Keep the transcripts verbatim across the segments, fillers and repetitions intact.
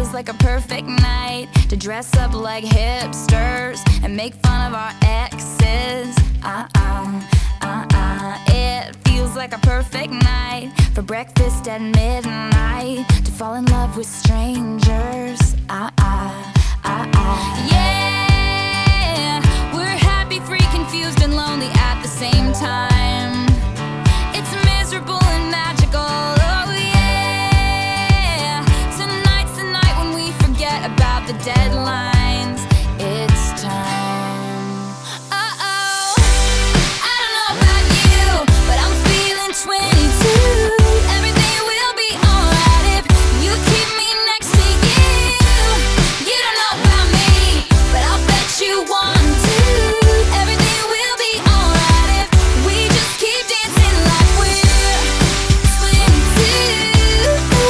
feels like a perfect night to dress up like hipsters and make fun of our exes. Uh-uh, uh-uh. It feels like a perfect night for breakfast at midnight, to fall in love with strangers. Uh-uh, uh-uh. Yeah, we're happy, free, confused, and lonely at the same time. It's miserable and magical. Oh yeah, tonight's the night when we forget about the deadlines. It's time. Uh-oh, I don't know about you, but I'm feeling twenty-two. Everything will be alright if you keep me next to you. You don't know about me, but I'll bet you want to. Everything will be alright if we just keep dancing like we're twenty-two.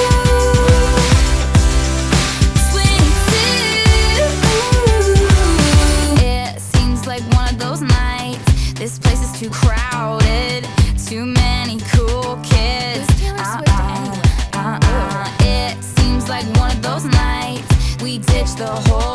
twenty-two. It seems like one of those nights. This place is too crowded, too many cool kids. Uh-uh, uh-uh. It seems like one of those nights we ditch the whole